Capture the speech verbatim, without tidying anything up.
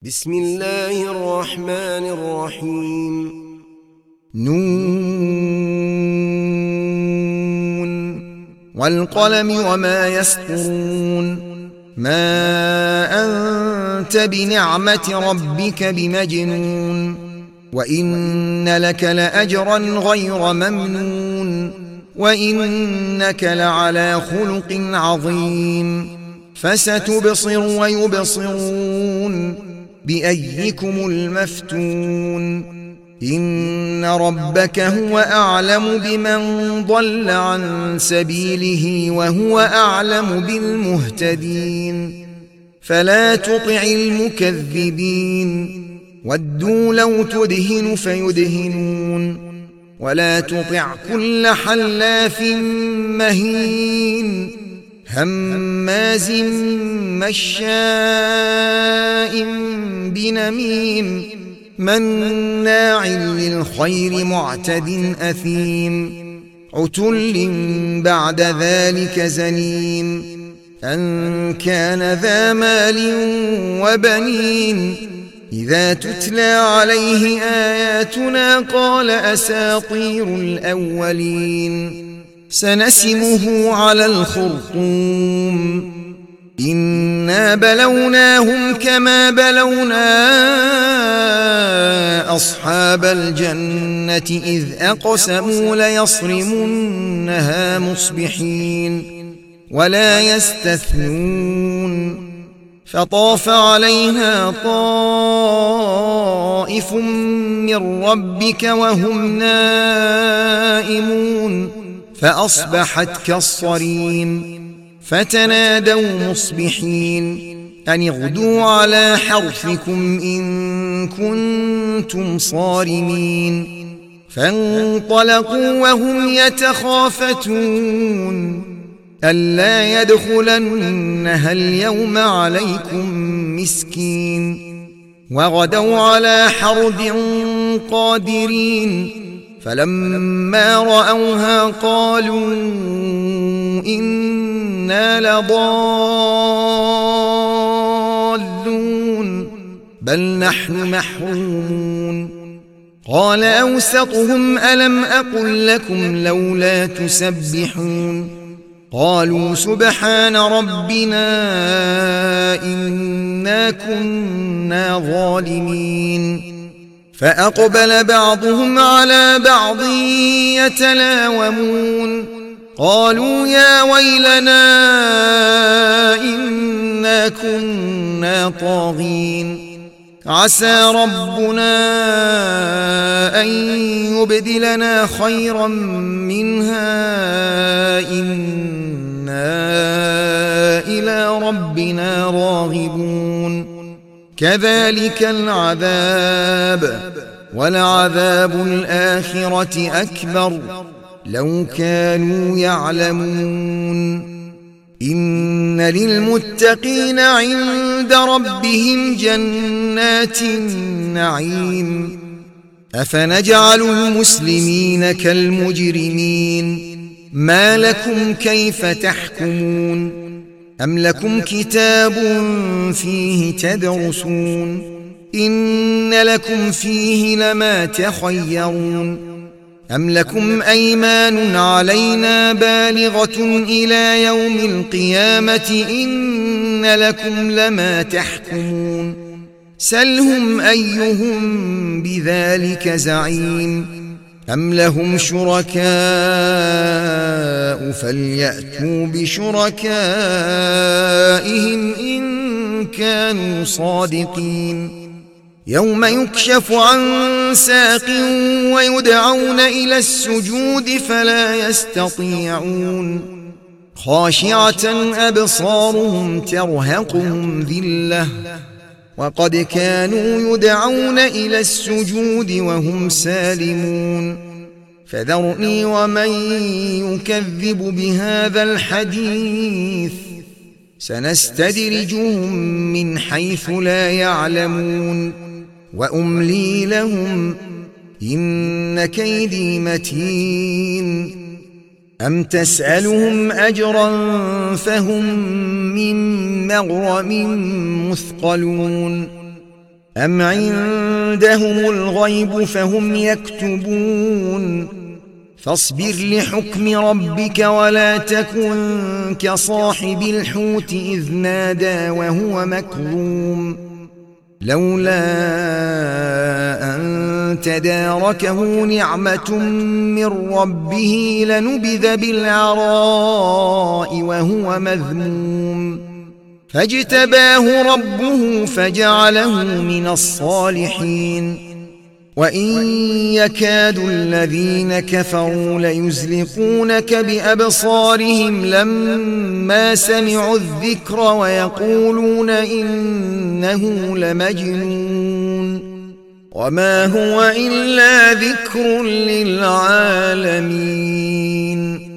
بسم الله الرحمن الرحيم. نون والقلم وما يسطرون. ما أنت بنعمة ربك بمجنون، وإن لك لأجرا غير ممنون، وإنك لعلى خلق عظيم. فستبصر ويبصرون بأيكم المفتون. إن ربك هو أعلم بمن ضل عن سبيله وهو أعلم بالمهتدين. فلا تطع المكذبين، ودوا لو تدهن فيدهنون. ولا تطع كل حلاف مهين هماز مشاء بنميم مناع للخير معتد أثيم. عتل بعد ذلك زنيم، أن كان ذا مال وبنين. إذا تتلى عليه آياتنا قال أساطير الأولين. سنسمه على الخرطوم. إنا بلوناهم كما بلونا أصحاب الجنة إذ أقسموا ليصرمنها مصبحين ولا يستثنون. فطاف عليها طائف من ربك وهم نائمون، فأصبحت كالصريم. فتنادوا مصبحين أن اغدوا على حرثكم إن كنتم صارمين. فانطلقوا وهم يتخافتون ألا يدخلنها اليوم عليكم مسكين. وغدوا على حرد قادرين. فلما رأوها قالوا إنا لضالون بل نحن محرومون. قال أوسطهم ألم أقل لكم لولا تسبحون. قالوا سبحان ربنا إنا كنا ظالمين. فأقبل بعضهم على بعض يتلاومون. قالوا يا ويلنا إنا كنا طاغين. عسى ربنا أن يبدلنا خيرا منها إنا إلى ربنا راغبون. كذلك العذاب، ولعذاب الآخرة أكبر لو كانوا يعلمون. إن للمتقين عند ربهم جنات النعيم. أفنجعل المسلمين كالمجرمين؟ ما لكم كيف تحكمون؟ أم لكم كتاب فيه تدرسون؟ إن لكم فيه لما تخيرون. أم لكم أيمان علينا بالغة إلى يوم القيامة إن لكم لما تحكمون. سلهم أيهم بذلك زعيم. أم لهم شركاء فليأتوا بشركائهم إن كانوا صادقين. يوم يكشف عن ساق ويدعون إلى السجود فلا يستطيعون. خاشعة أبصارهم ترهقهم ذلة وقد كانوا يدعون إلى السجود وهم سالمون. فذرني ومن يكذب بهذا الحديث سنستدرجهم من حيث لا يعلمون وأملي لهم إن كيدي متين. أم تسألهم أجرا فهم من مغرم مثقلون أم عندهم الغيب فهم يكتبون فاصبر لحكم ربك ولا تكن كصاحب الحوت إذ نادى وهو مكظوم لولا أن تداركه نعمة من ربه لنبذ بالعراء وهو مذموم فاجتباه ربه فجعله من الصالحين وإن يكاد الذين كفروا ليزلقونك بأبصارهم لما سمعوا الذكر ويقولون إنه لمجنون وما هو إلا ذكر للعالمين.